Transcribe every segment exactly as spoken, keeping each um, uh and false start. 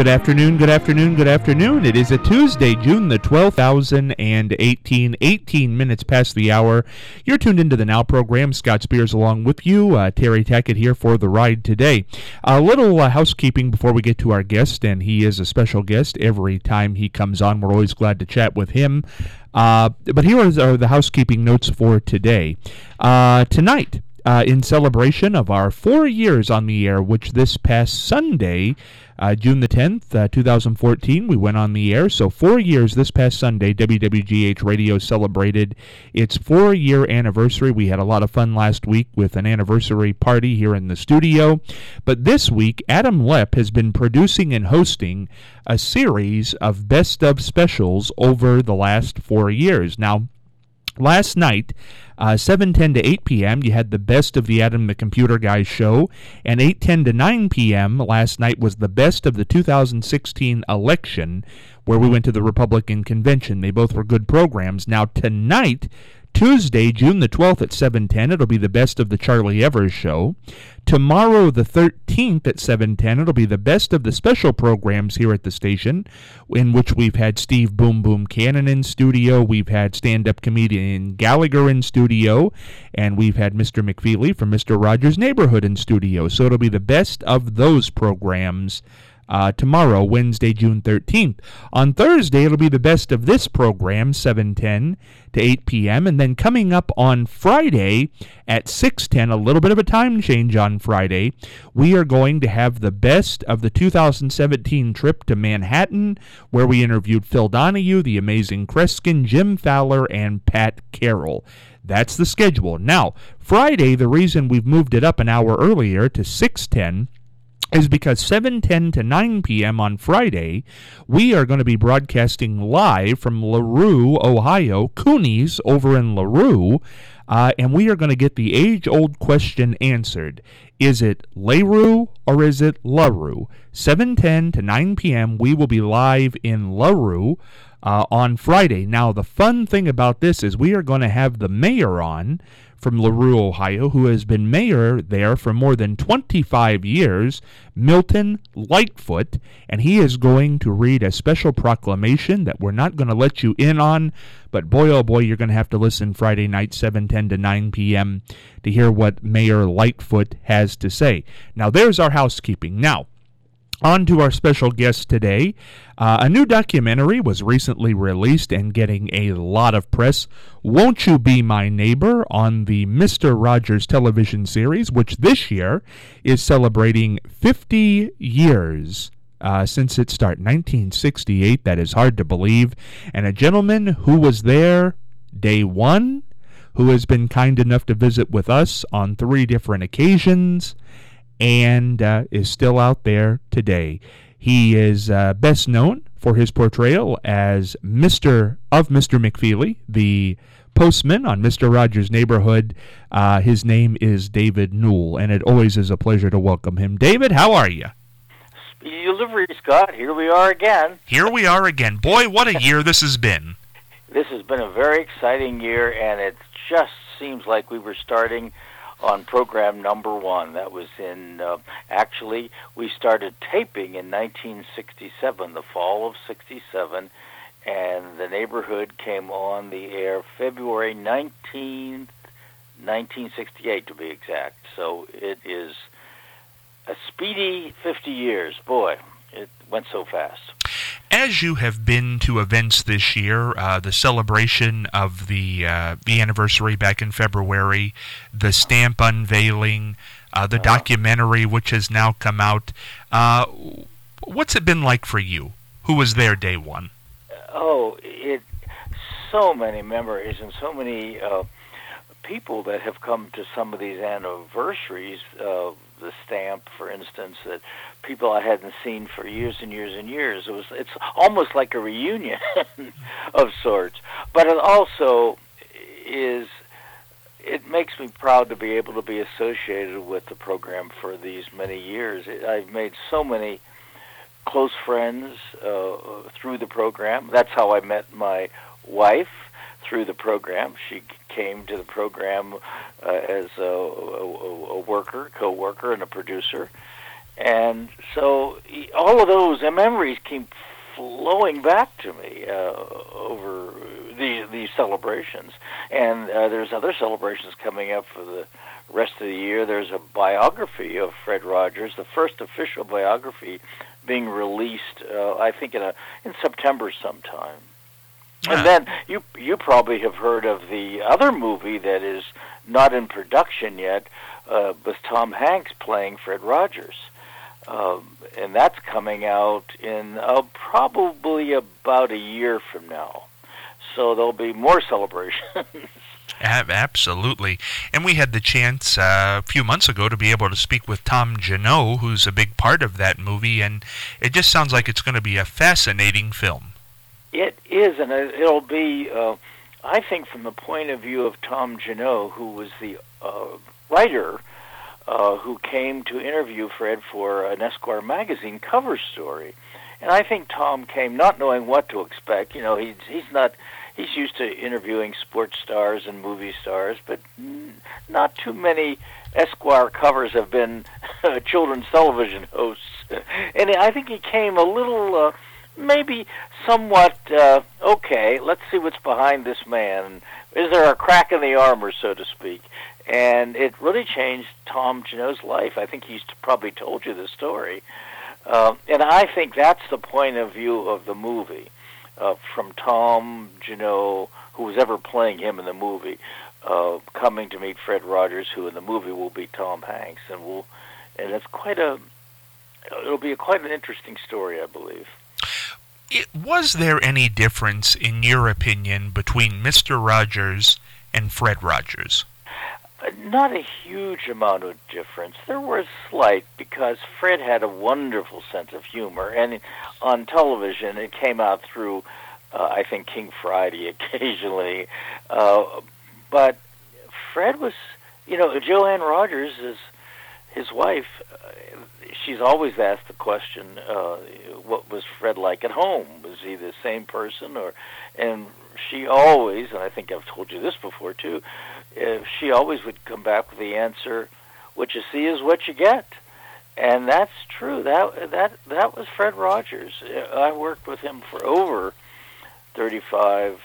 Good afternoon, good afternoon, good afternoon. It is a Tuesday, June the twelfth, two thousand eighteen, eighteen minutes past the hour. You're tuned into the Now program. Scott Spears along with you. Uh, Terry Tackett here for the ride today. A little uh, housekeeping before we get to our guest, and he is a special guest every time he comes on. We're always glad to chat with him. Uh, but here are the housekeeping notes for today. Uh, tonight, Uh, in celebration of our four years on the air, which this past Sunday, uh, June the tenth, uh, two thousand fourteen, we went on the air. So four years this past Sunday, W W G H Radio celebrated its four-year anniversary. We had a lot of fun last week with an anniversary party here in the studio. But this week, Adam Lepp has been producing and hosting a series of best of specials over the last four years. Now, last night, uh, seven ten to eight p.m., you had the Best of the Adam the Computer Guy show, and eight ten to nine p.m. last night was the Best of the two thousand sixteen election, where we went to the Republican convention. They both were good programs. Now, tonight, Tuesday, June the twelfth at seven ten, it'll be the Best of the Charlie Evers show. Tomorrow, the thirteenth at seven ten, it'll be the best of the special programs here at the station, in which we've had Steve Boom Boom Cannon in studio, we've had stand-up comedian Gallagher in studio, and we've had Mister McFeely from Mister Rogers' Neighborhood in studio. So it'll be the best of those programs Uh, tomorrow, Wednesday, June thirteenth. On Thursday, it'll be the best of this program, seven ten to eight p.m. And then coming up on Friday at six ten, a little bit of a time change on Friday, we are going to have the best of the two thousand seventeen trip to Manhattan, where we interviewed Phil Donahue, the amazing Kreskin, Jim Fowler, and Pat Carroll. That's the schedule. Now, Friday, the reason we've moved it up an hour earlier to six ten is because seven ten to nine p.m. on Friday, we are going to be broadcasting live from LaRue, Ohio, Cooney's over in LaRue, uh, and we are going to get the age-old question answered. Is it LaRue or is it LaRue? seven ten to nine p.m., we will be live in LaRue uh, on Friday. Now, the fun thing about this is we are going to have the mayor on from LaRue, Ohio, who has been mayor there for more than twenty-five years, Milton Lightfoot, and he is going to read a special proclamation that we're not going to let you in on, but boy, oh boy, you're going to have to listen Friday night, seven ten to nine p.m., to hear what Mayor Lightfoot has to say. Now, there's our housekeeping. Now, on to our special guest today. Uh, a new documentary was recently released and getting a lot of press. Won't You Be My Neighbor, on the Mister Rogers television series, which this year is celebrating fifty years uh, since its start, nineteen sixty-eight. That is hard to believe. And a gentleman who was there day one, who has been kind enough to visit with us on three different occasions, and uh, is still out there today. He is uh, best known for his portrayal as Mister of Mister McFeely, the postman on Mister Rogers' Neighborhood. Uh, his name is David Newell, and it always is a pleasure to welcome him. David, how are you? Speedy delivery, Scott. Here we are again. Here we are again. Boy, what a year this has been. This has been a very exciting year, and it just seems like we were starting on program number one. That was in, uh, actually, we started taping in nineteen sixty-seven, the fall of sixty-seven, and the neighborhood came on the air February nineteenth, nineteen sixty-eight, to be exact. So it is a speedy fifty years. Boy, it went so fast. As you have been to events this year, uh, the celebration of the uh, the anniversary back in February, the stamp unveiling, uh, the uh-huh. documentary which has now come out, uh, what's it been like for you? Who was there day one? Oh, it so many memories and so many uh, people that have come to some of these anniversaries. Uh, the stamp, for instance, that people I hadn't seen for years and years and years. It was it's almost like a reunion of sorts. But it also is it makes me proud to be able to be associated with the program for these many years. I've made so many close friends uh, through the program. That's how I met my wife, through the program. She came to the program uh, as a, a, a worker, co-worker, and a producer. And so all of those memories keep flowing back to me uh, over these these celebrations. And uh, there's other celebrations coming up for the rest of the year. There's a biography of Fred Rogers, the first official biography being released, uh, I think, in a in September sometime. And then you you probably have heard of the other movie that is not in production yet, uh, with Tom Hanks playing Fred Rogers. Um, and that's coming out in uh, probably about a year from now. So there'll be more celebrations. Absolutely. And we had the chance uh, a few months ago to be able to speak with Tom Junod, who's a big part of that movie, and it just sounds like it's going to be a fascinating film. It is, and it'll be, uh, I think, from the point of view of Tom Junod, who was the uh, writer uh, who came to interview Fred for an Esquire magazine cover story. And I think Tom came not knowing what to expect. You know, he's, he's not, he's used to interviewing sports stars and movie stars, but n- not too many Esquire covers have been children's television hosts. And I think he came a little... Uh, maybe somewhat, uh, okay, let's see what's behind this man. Is there a crack in the armor, so to speak? And it really changed Tom Junod's life. I think he's probably told you the story. Uh, and I think that's the point of view of the movie, uh, from Tom Junod, who was ever playing him in the movie, uh, coming to meet Fred Rogers, who in the movie will be Tom Hanks. And we'll, and it's quite a, it'll be a, quite an interesting story, I believe. It, was there any difference, in your opinion, between Mister Rogers and Fred Rogers? Uh, not a huge amount of difference. There was slight, because Fred had a wonderful sense of humor, and on television it came out through, uh, I think, King Friday occasionally. Uh, but Fred was, you know, Joanne Rogers is his wife. Uh, she's always asked the question, uh, what was Fred like at home? Was he the same person? Or, and she always, and I think I've told you this before too, uh, she always would come back with the answer, what you see is what you get. And that's true. That that that was Fred Rogers. I worked with him for over thirty-five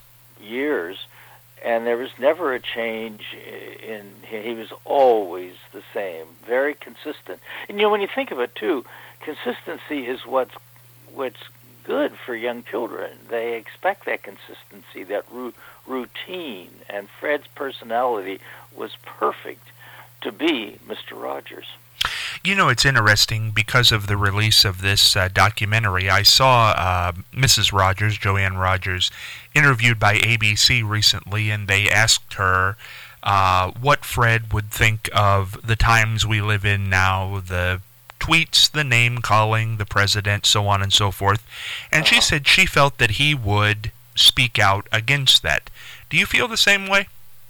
years, and there was never a change in him. He was always the same, very consistent. And you know, when you think of it too, consistency is what's what's good for young children. They expect that consistency, that ru- routine. And Fred's personality was perfect to be Mister Rogers. You know, it's interesting because of the release of this uh, documentary. I saw uh, Missus Rogers, Joanne Rogers, interviewed by A B C recently, and they asked her uh, what Fred would think of the times we live in now, the tweets, the name-calling, the president, so on and so forth. And uh-huh. she said she felt that he would speak out against that. Do you feel the same way?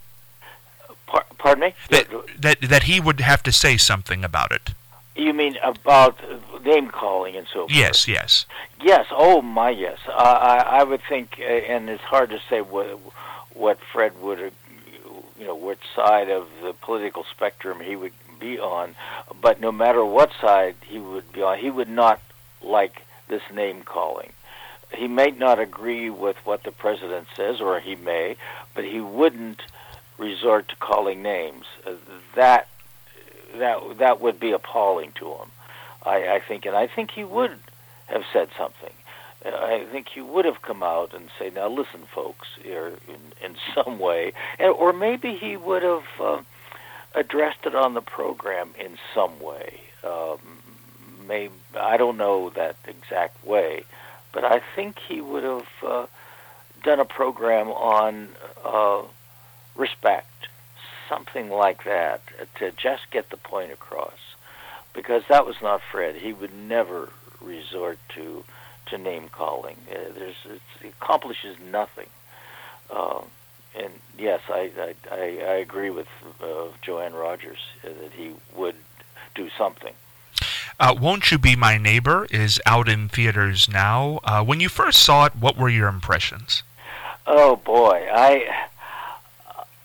Pardon me? That, that that he would have to say something about it. You mean about name calling and so forth? Yes, yes. Yes, oh my yes. Uh, I, I would think, uh, and it's hard to say what, what Fred would, uh, you know, what side of the political spectrum he would be on, but no matter what side he would be on, he would not like this name calling. He may not agree with what the president says, or he may, but he wouldn't resort to calling names. Uh, that that that would be appalling to him, I, I think, and I think he would have said something. Uh, I think he would have come out and say, "Now listen, folks," or in, in some way, and, or maybe he would have uh, addressed it on the program in some way. Um, maybe I don't know that exact way, but I think he would have uh, done a program on Uh, respect, something like that, to just get the point across, because that was not Fred. He would never resort to to name calling. Uh, there's it's, it accomplishes nothing. Uh, and yes, I I, I, I agree with uh, Joanne Rogers uh, that he would do something. Uh, Won't You Be My Neighbor is out in theaters now. Uh, when you first saw it, what were your impressions? Oh boy, I.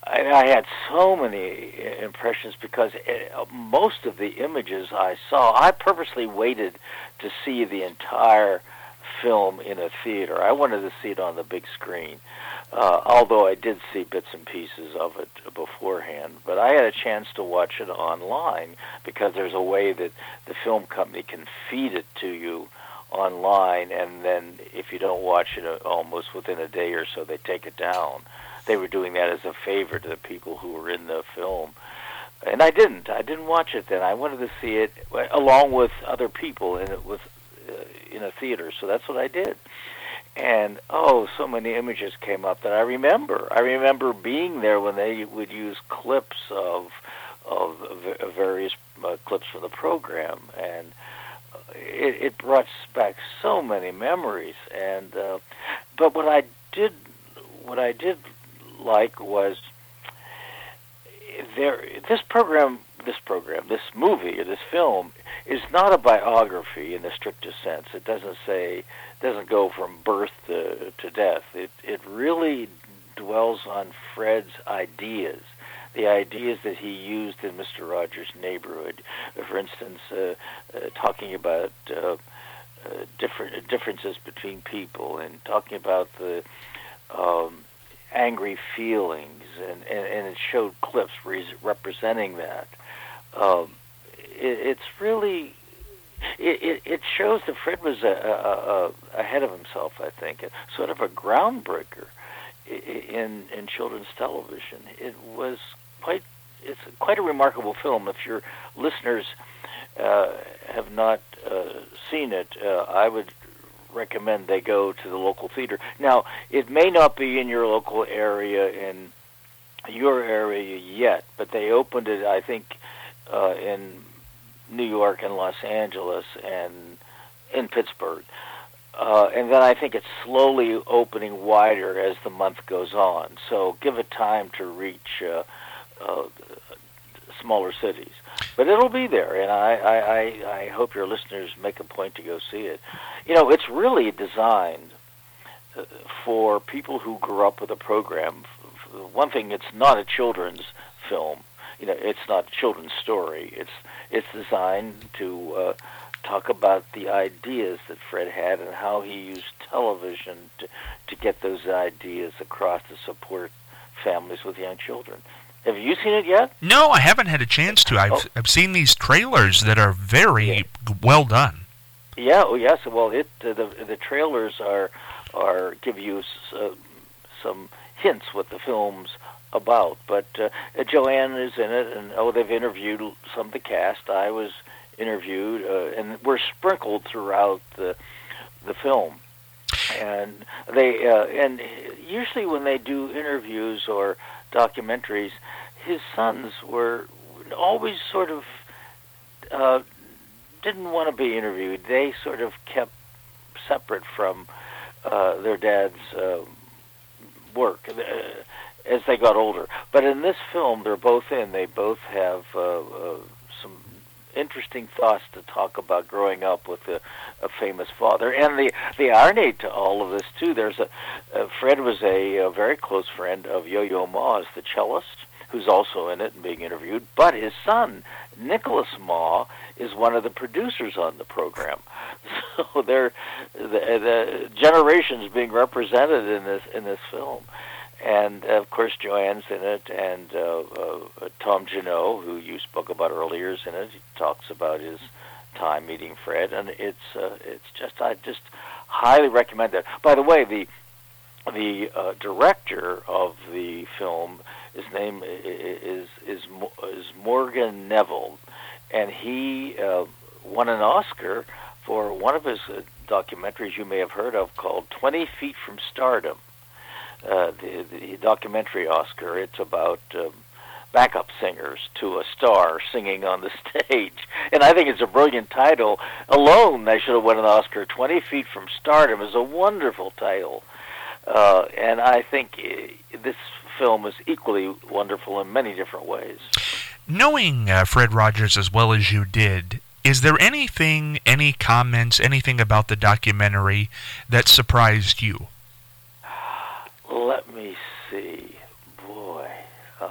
I, I had so many impressions because it, most of the images I saw, I purposely waited to see the entire film in a theater. I wanted to see it on the big screen, uh, although I did see bits and pieces of it beforehand. But I had a chance to watch it online because there's a way that the film company can feed it to you online, and then if you don't watch it almost within a day or so, they take it down. They were doing that as a favor to the people who were in the film. And I didn't. I didn't watch it then. I wanted to see it along with other people in it with uh, in a theater. So that's what I did. And, oh, so many images came up that I remember. I remember being there when they would use clips of of various uh, clips from the program. And it, it brought back so many memories. And uh, but what I did, what I did like was there. This program, this program, this movie, or this film is not a biography in the strictest sense. It doesn't say, doesn't go from birth to, to death. It it really dwells on Fred's ideas, the ideas that he used in Mister Rogers' Neighborhood. For instance, uh, uh, talking about uh, uh, different differences between people, and talking about the um, angry feelings, and, and, and it showed clips re- representing that. Um, it, it's really, it, it, it shows that Fred was a, a, a ahead of himself, I think, sort of a groundbreaker in in children's television. It was quite, it's quite a remarkable film. If your listeners uh, have not uh, seen it, uh, I would recommend they go to the local theater. Now, it may not be in your local area, in your area yet, but they opened it, I think, uh, in New York and Los Angeles and in Pittsburgh. Uh, and then I think it's slowly opening wider as the month goes on. So give it time to reach uh, uh, smaller cities. But it'll be there, and I, I, I, I hope your listeners make a point to go see it. You know, it's really designed uh, for people who grew up with the program. One thing, it's not a children's film. You know, it's not a children's story. It's it's designed to uh, talk about the ideas that Fred had and how he used television to, to get those ideas across to support families with young children. Have you seen it yet? No, I haven't had a chance to. I've oh. I've seen these trailers that are very yeah. well done. Yeah, oh yes. Well, it uh, the the trailers are are give you uh, some hints what the film's about. But uh, Joanne is in it, and oh, they've interviewed some of the cast. I was interviewed, uh, and we're sprinkled throughout the the film. And they uh, and usually when they do interviews or documentaries, his sons were always sort of uh, didn't want to be interviewed. They sort of kept separate from uh, their dad's uh, work uh, as they got older. But in this film, they're both in. They both have uh, uh, some interesting thoughts to talk about growing up with a, a famous father. And the the irony to all of this, too, there's a uh, Fred was a, a very close friend of Yo-Yo Ma, the cellist, who's also in it and being interviewed. But his son, Nicholas Ma, is one of the producers on the program. So they're the, the generations being represented in this in this film. And, of course, Joanne's in it, and uh, uh, Tom Junot, who you spoke about earlier, is in it. He talks about his time meeting Fred, and it's uh, it's just, I just highly recommend that. By the way, the the uh, director of the film, his name is is, is Morgan Neville, and he uh, won an Oscar for one of his uh, documentaries you may have heard of called twenty feet from Stardom. Uh, the, the documentary Oscar. It's about um, backup singers to a star singing on the stage. And I think it's a brilliant title. Alone, they should have won an Oscar. twenty feet from Stardom is a wonderful title. Uh, and I think uh, this film is equally wonderful in many different ways. Knowing uh, Fred Rogers as well as you did, is there anything, any comments, anything about the documentary that surprised you? Let me see. Boy. Uh,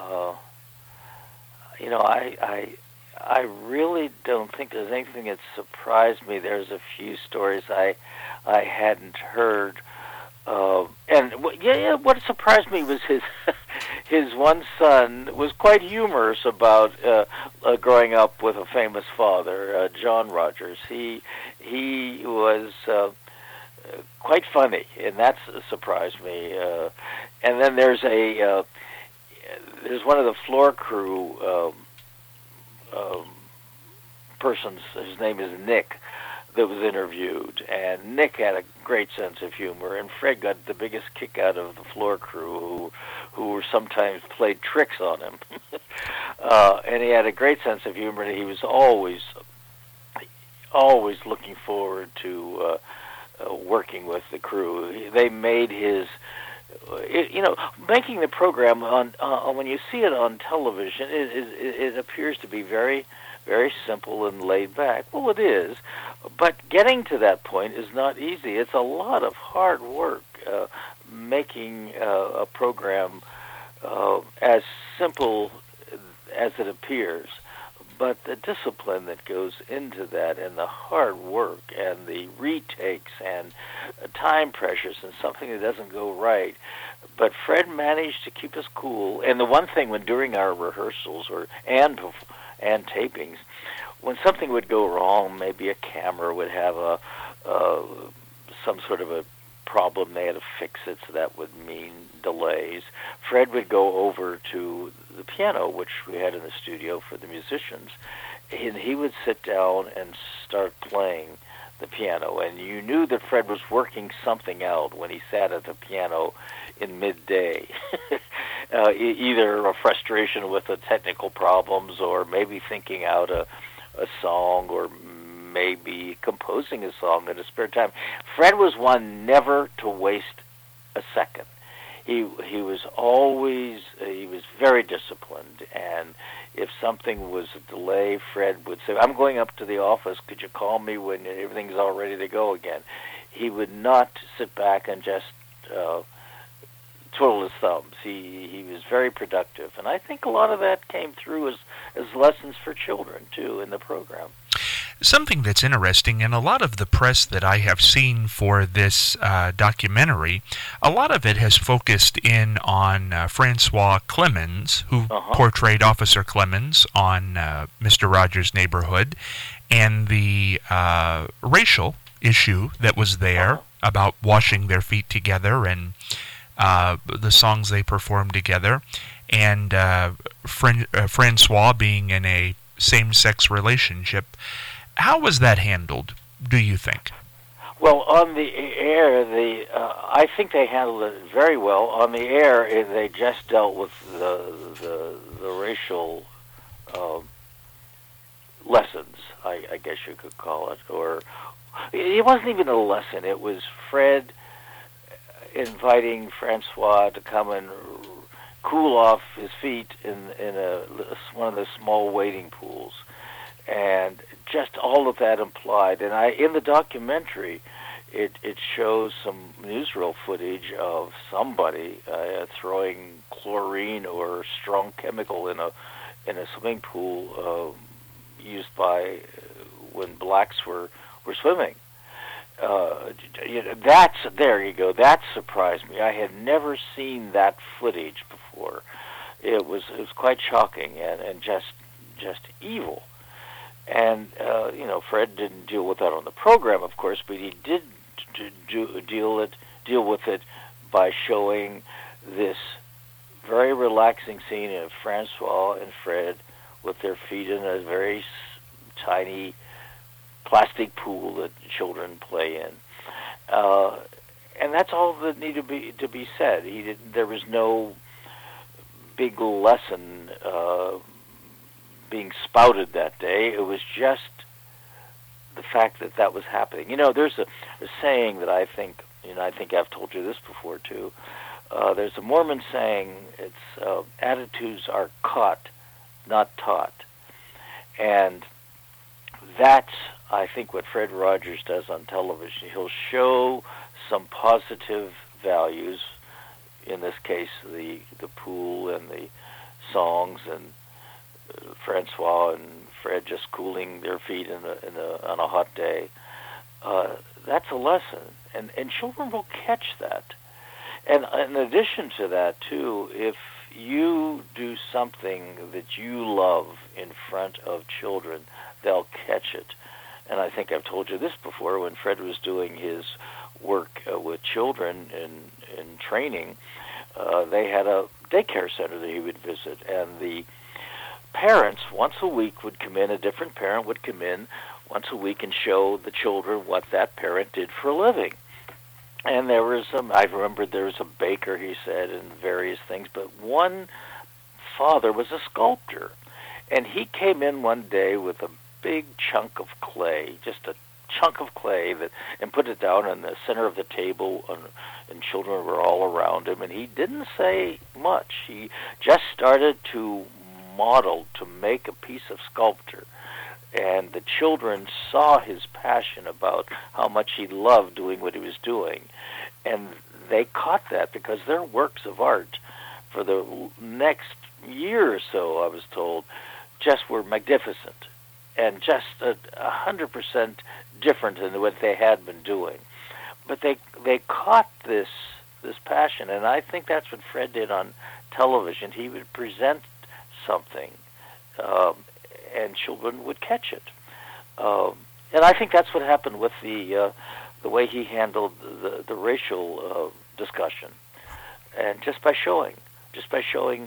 you know, I, I, I really don't think there's anything that surprised me. There's a few stories I, I hadn't heard. Uh, and w- yeah, yeah, what surprised me was his his one son was quite humorous about uh, uh, growing up with a famous father, uh, John Rogers. He he was uh, quite funny, and that surprised me. Uh, and then there's a uh, there's one of the floor crew um, um, persons. His name is Nick, that was interviewed, and Nick had a great sense of humor, and Fred got the biggest kick out of the floor crew, who who were sometimes played tricks on him. uh, and he had a great sense of humor, and he was always always looking forward to uh, uh, working with the crew. They made his, it, you know, making the program on uh, when you see it on television, it, it, it appears to be very. very simple and laid back. Well, it is, but getting to that point is not easy. It's a lot of hard work uh, making uh, a program uh, as simple as it appears, but the discipline that goes into that and the hard work and the retakes and time pressures and something that doesn't go right. But Fred managed to keep us cool. And the one thing when during our rehearsals or and and tapings, when something would go wrong, maybe a camera would have a uh, some sort of a problem, they had to fix it, so that would mean delays. Fred would go over to the piano, which we had in the studio for the musicians, and he would sit down and start playing the piano. And you knew that Fred was working something out when he sat at the piano in midday. uh, e- either a frustration with the technical problems, or maybe thinking out a, a song, or maybe composing a song in his spare time. Fred was one never to waste a second. He he was always uh, he was very disciplined, and if something was a delay, Fred would say, "I'm going up to the office. Could you call me when everything's all ready to go again?" He would not sit back and just uh, twiddle his thumbs. He he was very productive, and I think a lot of that came through as as lessons for children too in the program. Something that's interesting, and a lot of the press that I have seen for this uh, documentary, a lot of it has focused in on uh, Francois Clemens, who uh-huh. portrayed Officer Clemens on uh, Mister Rogers' Neighborhood, and the uh, racial issue that was there uh-huh. about washing their feet together and uh, the songs they performed together, and uh, Fran- uh, Francois being in a same-sex relationship. How was that handled, do you think? Well, on the air, the uh, I think they handled it very well. On the air, it, they just dealt with the the, the racial uh, lessons, I, I guess you could call it. Or it wasn't even a lesson. It was Fred inviting Francois to come and cool off his feet in in a one of the small wading pools. And just all of that implied. And I, in the documentary, it, it shows some newsreel footage of somebody uh, throwing chlorine or strong chemical in a in a swimming pool uh, used by uh, when blacks were were swimming. Uh, you know, that's there you go. That surprised me. I had never seen that footage before. It was it was quite shocking and, and just just evil. And, uh, you know, Fred didn't deal with that on the program, of course, but he did do, do, deal, it, deal with it by showing this very relaxing scene of Francois and Fred with their feet in a very s- tiny plastic pool that children play in. Uh, and that's all that needed to be, to be said. He didn't, there was no big lesson uh being spouted that day. It was just the fact that that was happening. You know, there's a, a saying that I think, you know, I think I've told you this before too. Uh, there's a Mormon saying, it's uh, attitudes are caught, not taught. And that's, I think, what Fred Rogers does on television. He'll show some positive values, in this case, the, the pool and the songs and Francois and Fred just cooling their feet in a, in a, on a hot day. Uh, that's a lesson, and and children will catch that. And in addition to that, too, if you do something that you love in front of children, they'll catch it. And I think I've told you this before. When Fred was doing his work uh, with children in in training, uh, they had a daycare center that he would visit, and the parents once a week would come in. A different parent would come in once a week and show the children what that parent did for a living. And there was some, I remember there was a baker, he said, and various things, but one father was a sculptor. And he came in one day with a big chunk of clay, just a chunk of clay, that, and put it down in the center of the table, and, and children were all around him. And he didn't say much. He just started to model, to make a piece of sculpture. And the children saw his passion about how much he loved doing what he was doing. And they caught that because their works of art for the next year or so, I was told, just were magnificent and just a, a hundred percent different than what they had been doing. But they they caught this this passion, and I think that's what Fred did on television. He would present something, um, and children would catch it. Um, and I think that's what happened with the uh, the way he handled the, the racial uh, discussion. And just by showing, just by showing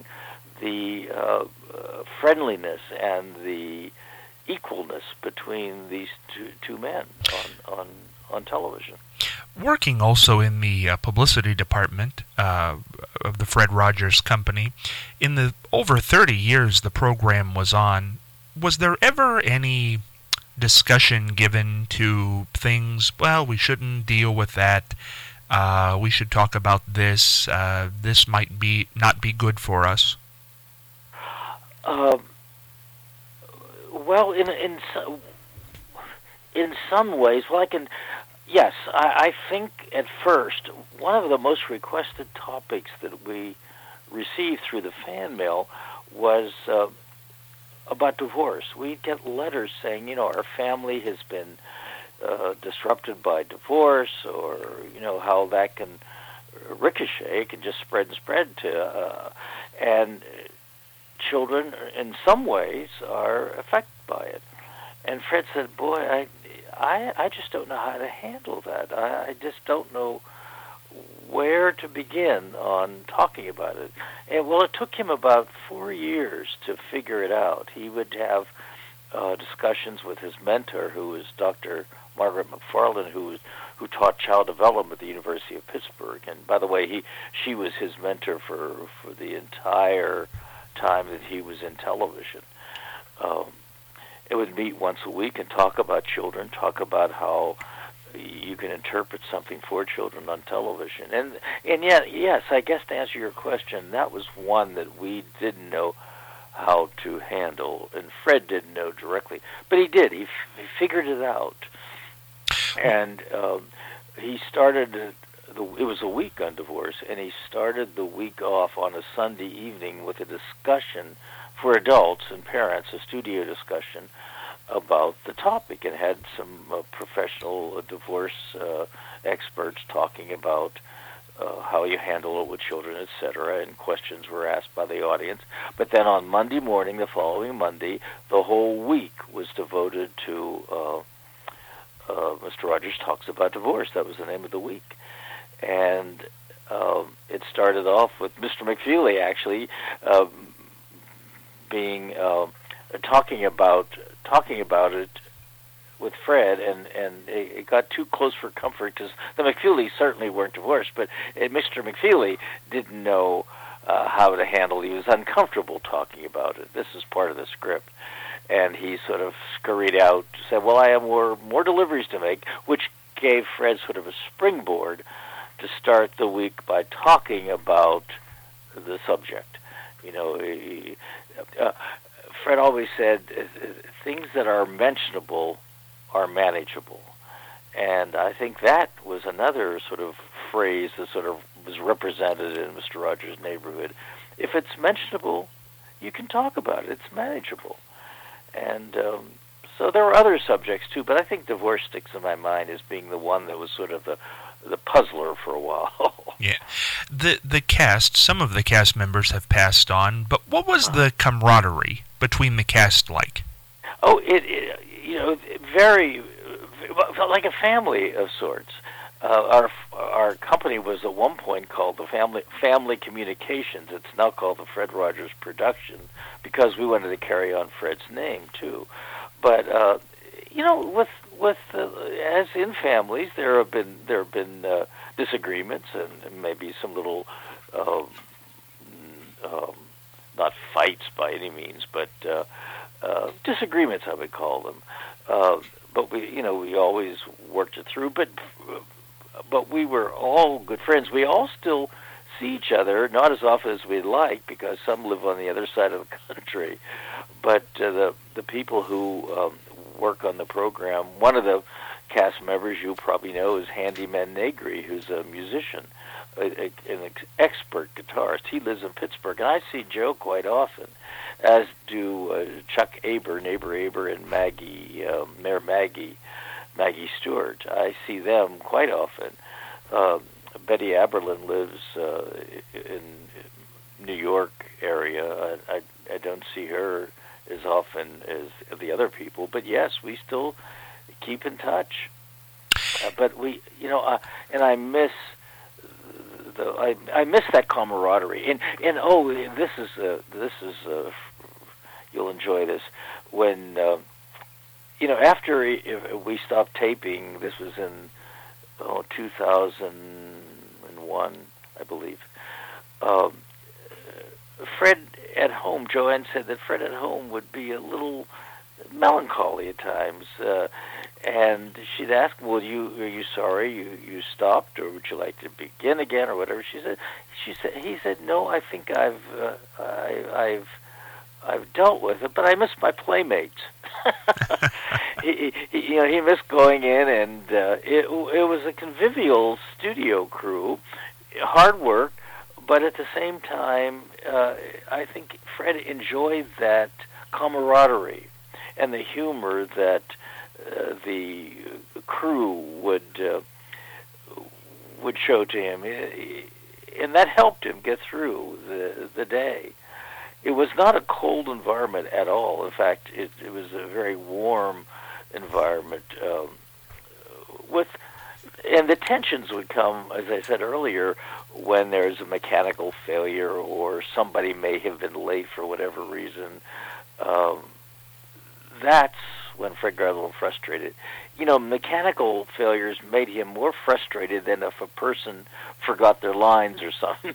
the uh, uh, friendliness and the equalness between these two, two men on, on, on television. Working also in the uh, publicity department uh, of the Fred Rogers Company, in the over thirty years the program was on, was there ever any discussion given to things, well, we shouldn't deal with that, uh, we should talk about this, uh, this might be not be good for us? Uh, well, in in in some ways, well, I can, yes, I, I think at first one of the most requested topics that we received through the fan mail was uh, about divorce. We'd get letters saying, you know, our family has been uh, disrupted by divorce, or, you know, how that can ricochet, it can just spread and spread to, uh, and children in some ways are affected by it. And Fred said, boy, I, I, I just don't know how to handle that. I, I just don't know where to begin on talking about it. And well, it took him about four years to figure it out. He would have uh, discussions with his mentor, who was Doctor Margaret McFarland, who was, who taught child development at the University of Pittsburgh. And by the way, he she was his mentor for for the entire time that he was in television. Um, it would meet once a week and talk about children, talk about how you can interpret something for children on television. And and yet, yes, I guess to answer your question, that was one that we didn't know how to handle, and Fred didn't know directly, but he did. He, f- he figured it out, and um, he started. The, it was a week on divorce, and he started the week off on a Sunday evening with a discussion for adults and parents, a studio discussion about the topic, and had some uh, professional uh, divorce uh, experts talking about uh, how you handle it with children, et cetera, and questions were asked by the audience. But then on Monday morning, the following Monday, the whole week was devoted to uh, uh, Mister Rogers Talks About Divorce. That was the name of the week. And um, it started off with Mister McFeely actually um, being uh, talking about talking about it with Fred, and and it, it got too close for comfort because the McFeelys certainly weren't divorced, but uh, Mister McFeely didn't know uh, how to handle it. He was uncomfortable talking about it. This is part of the script, and he sort of scurried out, said, "Well, I have more more deliveries to make," which gave Fred sort of a springboard to start the week by talking about the subject. You know, he, uh, Fred always said, things that are mentionable are manageable. And I think that was another sort of phrase that sort of was represented in Mister Rogers' Neighborhood. If it's mentionable, you can talk about it. It's manageable. And um, so there were other subjects too, but I think divorce sticks in my mind as being the one that was sort of the the puzzler for a while. Yeah. The the cast, some of the cast members have passed on, but what was the camaraderie between the cast like? Oh, it, it you know, very, felt like a family of sorts. Uh, our our company was at one point called the Family Family Communications. It's now called the Fred Rogers Production because we wanted to carry on Fred's name too. But uh, you know, with with uh, as in families, there have been there have been uh, disagreements and maybe some little uh, um, not fights by any means, but uh, uh, disagreements, I would call them. Uh, but we, you know, we always worked it through. But but we were all good friends. We all still see each other, not as often as we'd like, because some live on the other side of the country. But uh, the the people who um, work on the program, one of the cast members you probably know is Handyman Negri, who's a musician, a, a, an ex- expert guitarist. He lives in Pittsburgh, and I see Joe quite often, as do uh, Chuck Aber, Neighbor Aber, and Maggie, uh, Mayor Maggie, Maggie Stewart. I see them quite often. Um, Betty Aberlin lives uh, in New York area. I, I, I don't see her as often as the other people, but yes, we still keep in touch. Uh, but we, you know, uh, and I miss the I, I miss that camaraderie. And and oh, this is uh, this is uh, you'll enjoy this when uh, you know after we stopped taping. This was in oh two thousand one, I believe. Um, Fred at home, Joanne said that Fred at home would be a little melancholy at times, uh, and she'd ask, "Well, you are you sorry you you stopped, or would you like to begin again, or whatever?" She said, "She said he said no. I think I've uh, I, I've I've dealt with it, but I miss my playmates." he, he, you know, he missed going in, and uh, it it was a convivial studio crew, hard work. But at the same time, uh, I think Fred enjoyed that camaraderie and the humor that uh, the crew would uh, would show to him, and that helped him get through the the day. It was not a cold environment at all. In fact, it, it was a very warm environment um, with. And the tensions would come, as I said earlier, when there's a mechanical failure or somebody may have been late for whatever reason. Um, that's when Fred got a little frustrated. You know, mechanical failures made him more frustrated than if a person forgot their lines or something,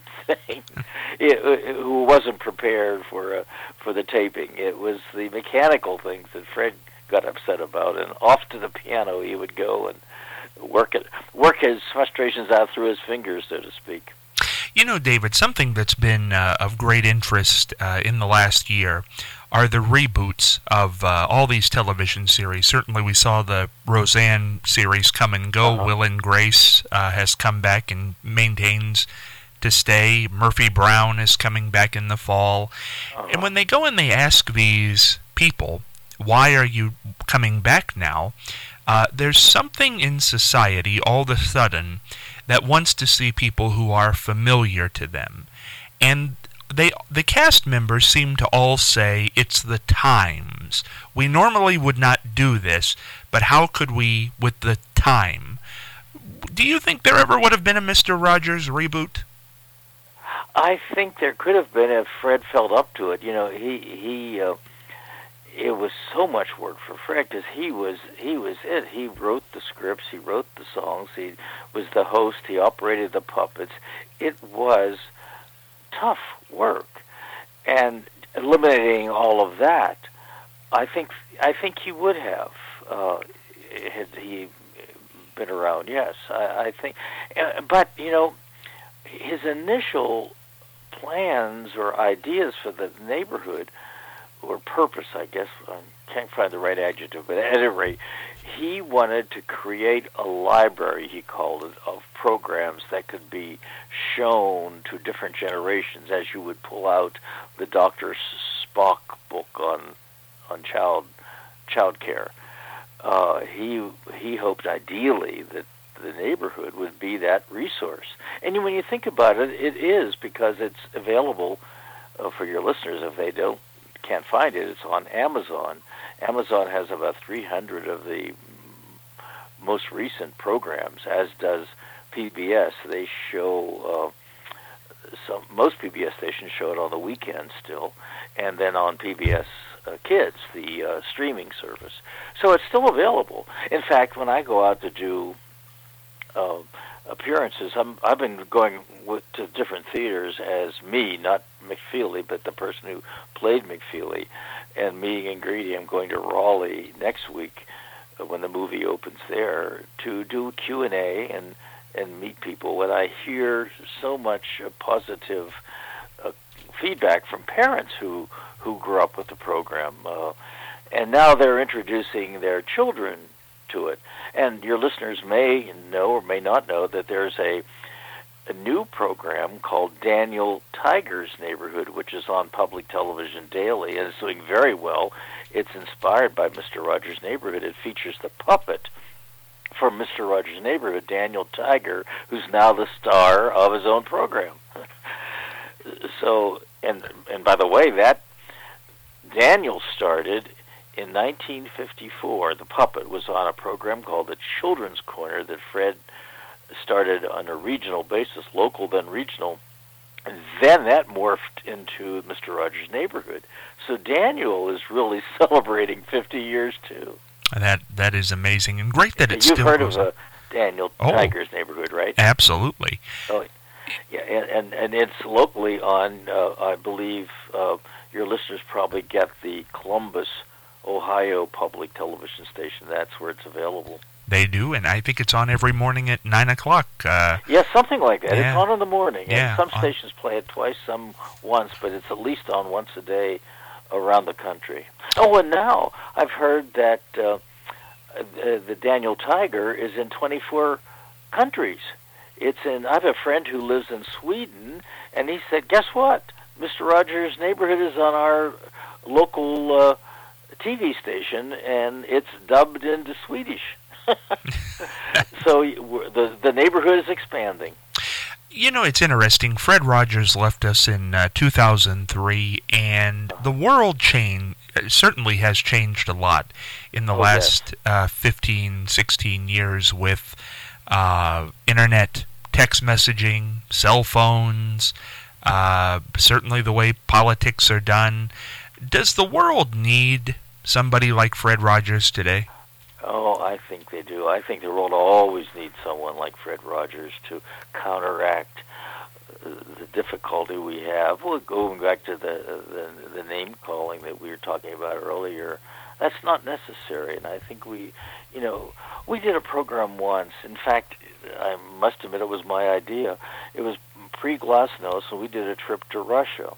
it, who wasn't prepared for uh, for the taping. It was the mechanical things that Fred got upset about, and off to the piano he would go and work it, work his frustrations out through his fingers, so to speak. You know, David, something that's been uh, of great interest uh, in the last year are the reboots of uh, all these television series. Certainly we saw the Roseanne series come and go. Uh-huh. Will and Grace uh, has come back and maintains to stay. Murphy Brown is coming back in the fall. Uh-huh. And when they go and they ask these people, why are you coming back now? Uh, there's something in society all of a sudden that wants to see people who are familiar to them. And they, the cast members seem to all say it's the times. We normally would not do this, but how could we with the time? Do you think there ever would have been a Mister Rogers reboot? I think there could have been if Fred felt up to it. You know, he he. Uh, it was so much work for Fred because he was he was it. He wrote the scripts, he wrote the songs, he was the host, he operated the puppets. It was tough work, and eliminating all of that, I think I think he would have uh, had he been around. Yes, I, I think, uh, but you know, his initial plans or ideas for the neighborhood, or purpose, I guess, I can't find the right adjective, but at any rate, he wanted to create a library, he called it, of programs that could be shown to different generations as you would pull out the Doctor Spock book on on child child care. Uh, he he hoped ideally that the neighborhood would be that resource. And when you think about it, it is, because it's available uh, for your listeners. If they don't can't find it, it's on Amazon. Amazon has about three hundred of the most recent programs, as does P B S. They show uh, some. Most P B S stations show it on the weekends still, and then on P B S uh, Kids, the uh, streaming service. So it's still available. In fact, when I go out to do uh, appearances, I'm, I've been going with, to different theaters as me, not McFeely, but the person who played McFeely, and me and Greedy. I'm going to Raleigh next week uh, when the movie opens there to do Q and A and and meet people. When I hear so much uh, positive uh, feedback from parents who who grew up with the program, uh, and now they're introducing their children to it. And your listeners may know or may not know that there's a a new program called Daniel Tiger's Neighborhood, which is on public television daily, and it's doing very well. It's inspired by Mister Rogers' Neighborhood. It features the puppet from Mister Rogers' Neighborhood, Daniel Tiger, who's now the star of his own program. So, and and by the way, that Daniel started in nineteen fifty-four. The puppet was on a program called The Children's Corner that Fred started on a regional basis, local then regional, and then that morphed into Mister Rogers' Neighborhood. So Daniel is really celebrating fifty years too. That that is amazing, and great that it You've still heard goes of on. uh, Daniel Oh. Tiger's Neighborhood, right? Absolutely. Oh, yeah, and, and and it's locally on. Uh, I believe uh, your listeners probably get the Columbus, Ohio public television station. That's where it's available. They do, and I think it's on every morning at nine o'clock. Uh, Yeah, something like that. Yeah. It's on in the morning. Yeah, And some on- stations play it twice, some once, but it's at least on once a day around the country. Oh, and now I've heard that uh, the, the Daniel Tiger is in twenty-four countries. It's in. I have a friend who lives in Sweden, and he said, "Guess what? Mister Rogers' Neighborhood is on our local uh, T V station, and it's dubbed into Swedish." So the the neighborhood is expanding. You know, it's interesting. Fred Rogers left us in uh, two thousand three, and the world change certainly has changed a lot in the Oh, last uh, fifteen, sixteen years with uh, internet, text messaging, cell phones, uh, certainly the way politics are done. Does the world need somebody like Fred Rogers today? Oh, I think they do. I think the world always needs someone like Fred Rogers to counteract uh, the difficulty we have. Well, going back to the, the the name calling that we were talking about earlier, that's not necessary. And I think we, you know, we did a program once. In fact, I must admit it was my idea. It was pre-Glasnost, and we did a trip to Russia.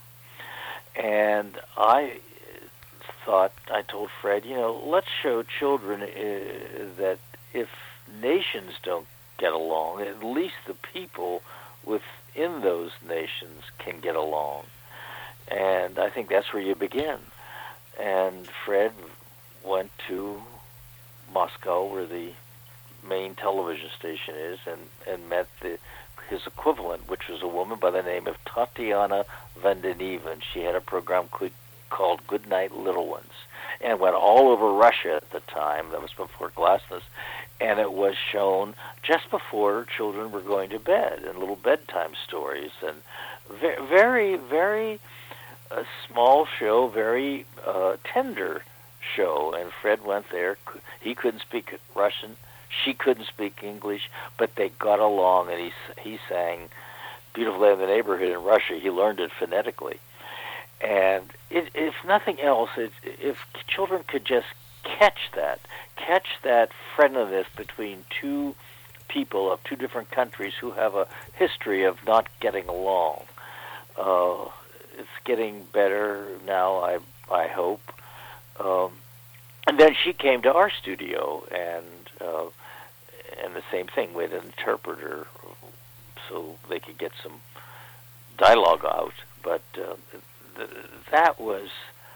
And I thought, I told Fred, you know, let's show children uh, that if nations don't get along, at least the people within those nations can get along. And I think that's where you begin. And Fred went to Moscow, where the main television station is, and, and met the, his equivalent, which was a woman by the name of Tatiana Vandeneven. She had a program called called Goodnight Little Ones, and went all over Russia at the time. That was before Glasnost, and it was shown just before children were going to bed, and little bedtime stories, and very, very, very uh, small show, very uh, tender show. And Fred went there. He couldn't speak Russian. She couldn't speak English, but they got along, and he he sang "Beautiful Day in the Neighborhood" in Russia. He learned it phonetically. And it, if nothing else, it, if children could just catch that, catch that friendliness between two people of two different countries who have a history of not getting along, uh, it's getting better now, I I hope. Um, and then she came to our studio, and uh, and the same thing. We had an interpreter so they could get some dialogue out, but. Uh, that was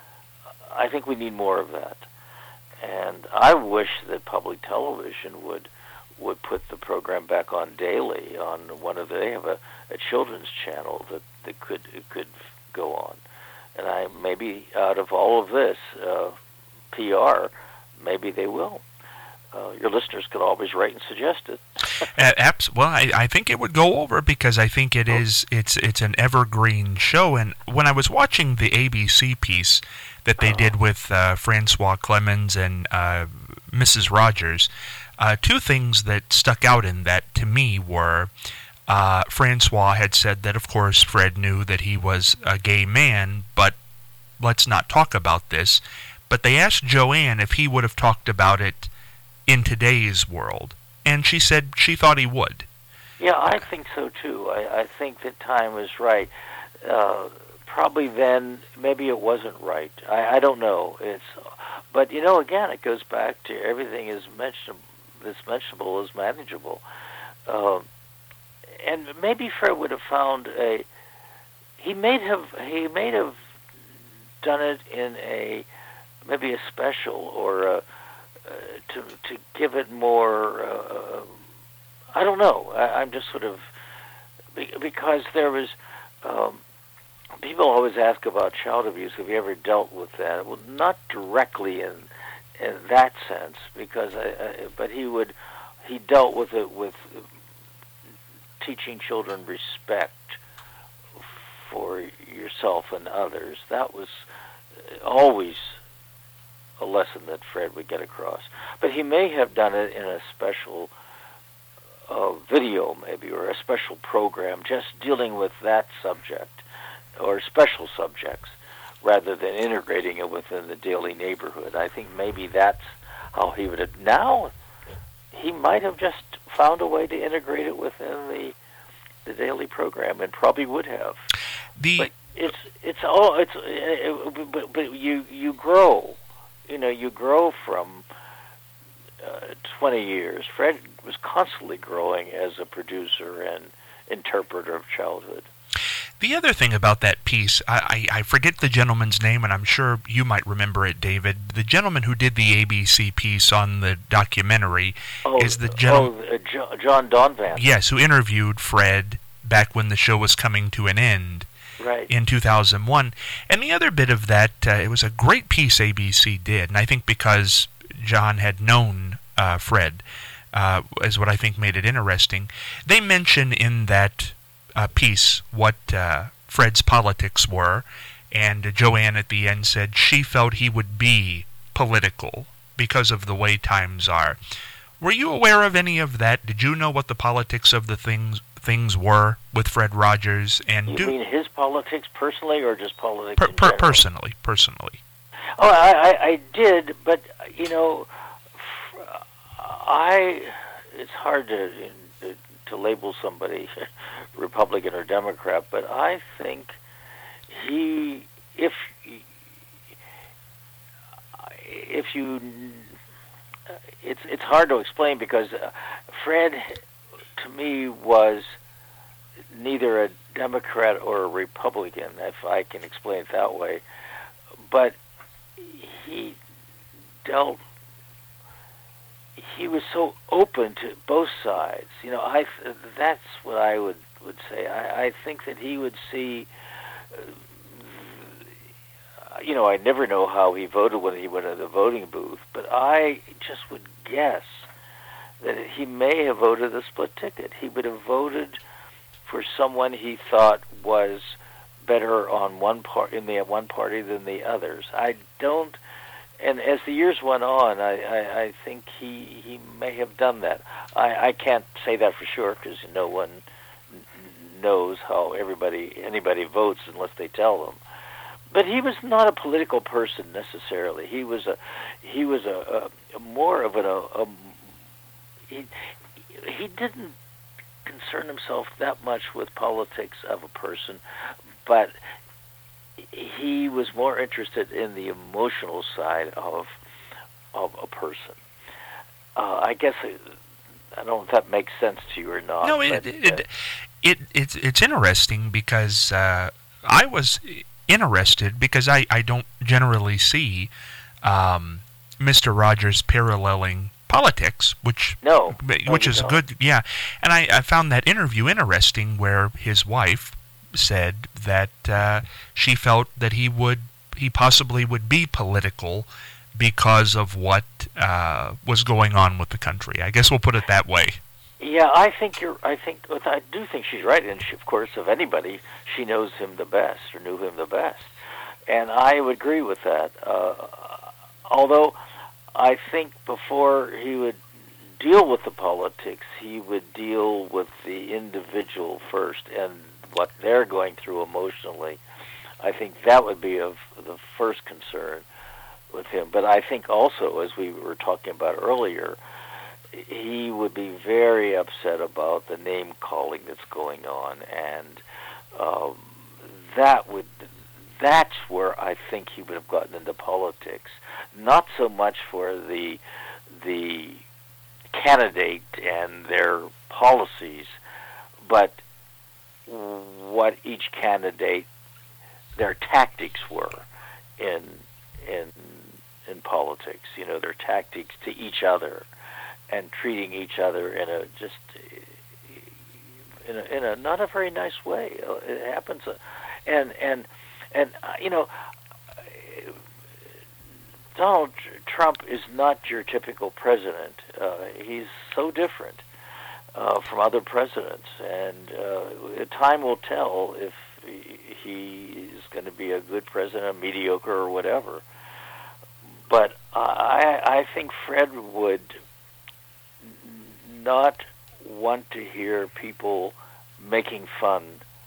I think we need more of that. And I wish that public television would would put the program back on daily on one of the, they have a, a children's channel that, that could it could go on. And I maybe out of all of this uh, P R, maybe they will. Uh, your listeners could always write and suggest it. uh, abs- well, I, I think it would go over because I think it is it's it's an evergreen show. And when I was watching the A B C piece that they uh, did with uh, Francois Clemens and uh, Missus Rogers, uh, two things that stuck out in that to me were uh, Francois had said that, of course, Fred knew that he was a gay man, but let's not talk about this. But they asked Joanne if he would have talked about it in today's world, and she said she thought he would. Yeah, I think so too. I, I think that time was right. Uh, probably then, maybe it wasn't right. I, I don't know. It's, but you know, again, it goes back to everything is mentionable. That's mentionable is manageable, uh, and maybe Fred would have found a. He may have. He may have done it in a maybe a special or a. Uh, to to give it more, uh, I don't know. I, I'm just sort of because there was um, people always ask about child abuse. Have you ever dealt with that? Well, not directly in in that sense, because I, I, but he would he dealt with it with teaching children respect for yourself and others. That was always a lesson that Fred would get across. But he may have done it in a special uh, video, maybe, or a special program, just dealing with that subject, or special subjects, rather than integrating it within the daily neighborhood. I think maybe that's how he would have. Now, he might have just found a way to integrate it within the the daily program, and probably would have. The but it's it's all it's it, but, but you you grow. You know, you grow from uh, twenty years. Fred was constantly growing as a producer and interpreter of childhood. The other thing about that piece, I, I, I forget the gentleman's name, and I'm sure you might remember it, David. The gentleman who did the A B C piece on the documentary oh, is the gentleman... Oh, uh, jo- John Donvan. Yes, who interviewed Fred back when the show was coming to an end. Right. In two thousand one. And the other bit of that, uh, it was a great piece A B C did, and I think because John had known uh, Fred, uh, is what I think made it interesting. They mention in that uh, piece what uh, Fred's politics were, and uh, Joanne at the end said she felt he would be political because of the way times are. Were you aware of any of that? Did you know what the politics of the things things were with Fred Rogers? And you do, mean his politics personally, or just politics per, in per, general? Personally, personally. Oh, I, I, I did, but you know, I. It's hard to to label somebody Republican or Democrat, but I think he, if if you, it's it's hard to explain because Fred, to me, was neither a Democrat or a Republican, if I can explain it that way, but he dealt, he was so open to both sides. You know, I that's what I would, would say. I, I think that he would see, uh, you know, I never know how he voted when he went to the voting booth, but I just would guess that he may have voted a split ticket. He would have voted for someone he thought was better on one part in the one party than the others. I don't, and as the years went on, I, I, I think he he may have done that. I, I can't say that for sure because no one knows how everybody anybody votes unless they tell them. But he was not a political person necessarily. He was a he was a, a, a more of an a, a he he didn't concern himself that much with politics of a person, but he was more interested in the emotional side of of a person. Uh, I guess it, I don't know if that makes sense to you or not. No, it but, it, uh, it, it it's it's interesting because uh, I was interested because I, I don't generally see um, Mister Rogers paralleling politics, which no, which no, is don't. good. Yeah, and I, I found that interview interesting where his wife said that uh, she felt that he would he possibly would be political because of what uh, was going on with the country. I guess we'll put it that way. Yeah, I think you're. I think I do think she's right, and she, of course, of anybody, she knows him the best or knew him the best, and I would agree with that. Uh, although, I think before he would deal with the politics, he would deal with the individual first and what they're going through emotionally. I think that would be of the first concern with him. But I think also, as we were talking about earlier, he would be very upset about the name calling that's going on, and um, that would that's where I think he would have gotten into politics. Not so much for the the candidate and their policies, but what each candidate, their tactics were in in in politics. You know, their tactics to each other, and treating each other in a just in a, in a not a very nice way. It happens, and and and uh, you know, Donald Trump is not your typical president. Uh, he's so different uh, from other presidents, and uh, time will tell if he is going to be a good president, mediocre, or whatever. But I, I think Fred would not want to hear people making fun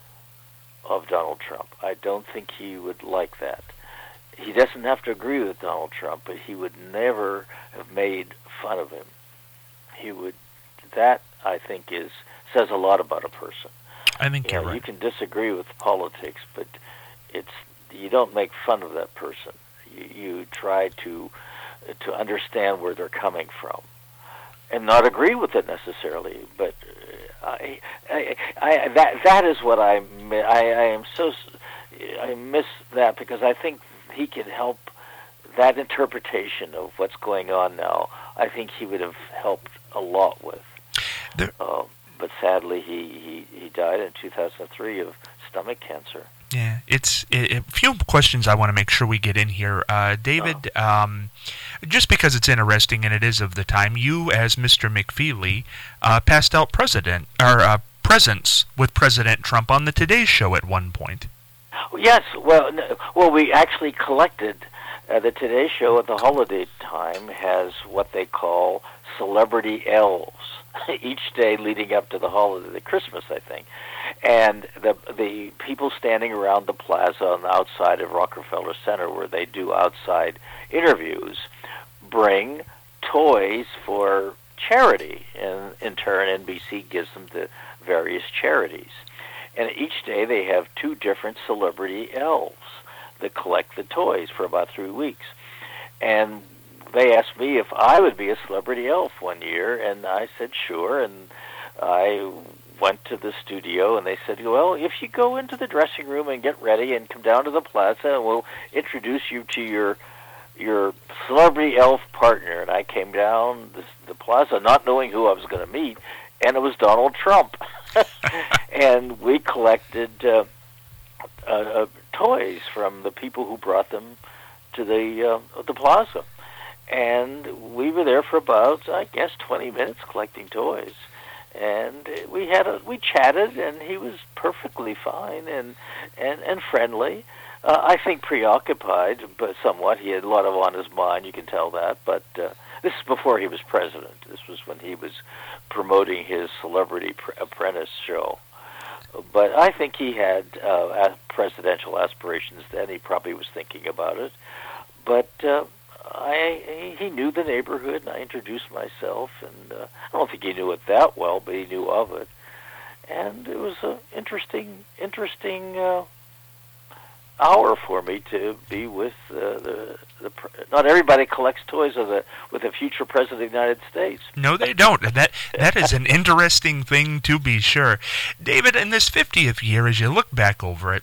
of Donald Trump. I don't think he would like that. He doesn't have to agree with Donald Trump, but he would never have made fun of him. He would. That, I think, is says a lot about a person. I think you you're know, right. You can disagree with politics, but it's you don't make fun of that person. You, you try to to understand where they're coming from, and not agree with it necessarily. But uh, I, I, I, that that is what I, I I am so I miss that, because I think he can help that interpretation of what's going on now. I think he would have helped a lot with. There, uh, but sadly, he, he, he died in two thousand three of stomach cancer. Yeah, it's a few questions I want to make sure we get in here. Uh, David, oh. um, just because it's interesting and it is of the time, you as Mister McFeely uh, passed out president or uh, presents with President Trump on the Today Show at one point. Yes, well, no, well, we actually collected uh, the Today Show at the holiday time has what they call celebrity elves each day leading up to the holiday, the Christmas, I think. And the the people standing around the plaza on the outside of Rockefeller Center, where they do outside interviews, bring toys for charity, and in turn N B C gives them to various charities. And each day they have two different celebrity elves that collect the toys for about three weeks. And they asked me if I would be a celebrity elf one year, and I said sure, and I went to the studio, and they said, well, if you go into the dressing room and get ready and come down to the plaza, and we'll introduce you to your your celebrity elf partner. And I came down the, the plaza not knowing who I was going to meet, and it was Donald Trump. And we collected uh, uh, uh, toys from the people who brought them to the uh, the plaza. And we were there for about, I guess, twenty minutes collecting toys. And we had a, we chatted, and he was perfectly fine and and, and friendly. Uh, I think preoccupied, but somewhat. He had a lot of on his mind, you can tell that. But uh, this is before he was president. This was when he was promoting his Celebrity Apprentice show. But I think he had uh, presidential aspirations then. He probably was thinking about it. But uh, I, he knew the neighborhood, and I introduced myself. And uh, I don't think he knew it that well, but he knew of it. And it was an interesting, interesting uh, hour for me to be with uh, the, the. Not everybody collects toys with a with a future president of the United States. No, they don't. That that is an interesting thing to be sure. David, in this fiftieth year, as you look back over it,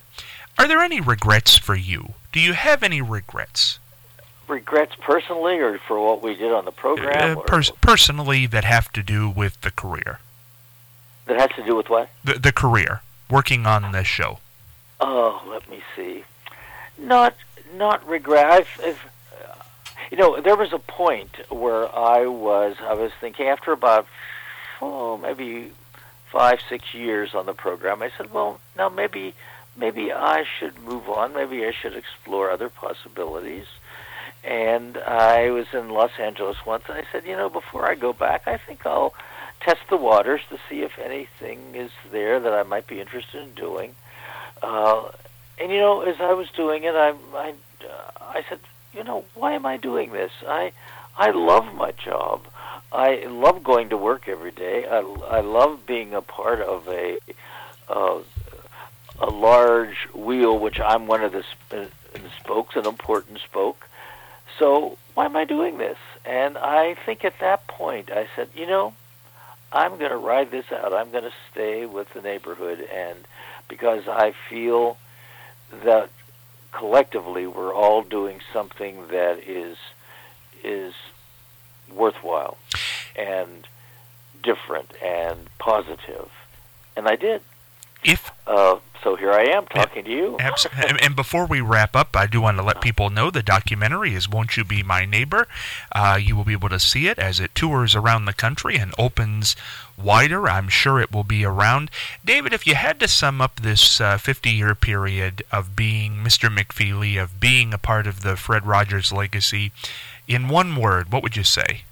Are there any regrets for you? Do you have any regrets? Regrets personally, or for what we did on the program? Uh, pers- or, personally, that have to do with the career. that has to do with what? The, the career, working on this show. Oh, let me see. Not, not regret. I've, I've, uh, you know, there was a point where I was, I was thinking after about, oh, maybe five, six years on the program, I said, well, now maybe, maybe I should move on. Maybe I should explore other possibilities. And I was in Los Angeles once, and I said, you know, before I go back, I think I'll test the waters to see if anything is there that I might be interested in doing. Uh, and, you know, as I was doing it, I, I, uh, I said, you know, why am I doing this? I, I love my job. I love going to work every day. I, I love being a part of a, uh, a large wheel, which I'm one of the, sp- the spokes, an important spoke. So why am I doing this? And I think at that point I said, you know, I'm going to ride this out. I'm going to stay with the neighborhood, and because I feel that collectively we're all doing something that is is worthwhile and different and positive. And I did. If uh, so here I am talking to you. Absolutely. And before we wrap up, I do want to let people know the documentary is Won't You Be My Neighbor? Uh, you will be able to see it as it tours around the country and opens wider. I'm sure it will be around. David, if you had to sum up this uh, fifty-year period of being Mister McFeely, of being a part of the Fred Rogers legacy, in one word, what would you say?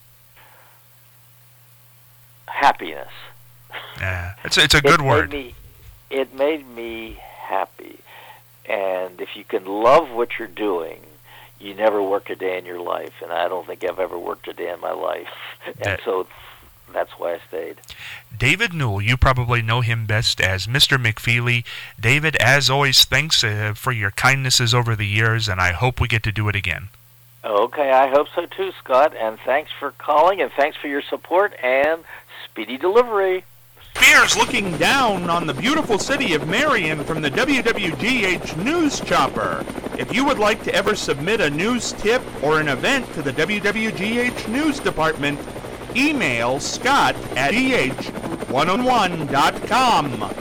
Happiness. Yeah, it's, it's a good it word. Made me, it made me happy. And if you can love what you're doing, you never work a day in your life. And I don't think I've ever worked a day in my life. And that, so that's why I stayed. David Newell, you probably know him best as Mister McFeely. David, as always, thanks uh, for your kindnesses over the years, and I hope we get to do it again. Okay, I hope so too, Scott. And thanks for calling, and thanks for your support, and speedy delivery. Spears looking down on the beautiful city of Marion from the W W G H News Chopper. If you would like to ever submit a news tip or an event to the W W G H News Department, email Scott at G H one oh one dot com.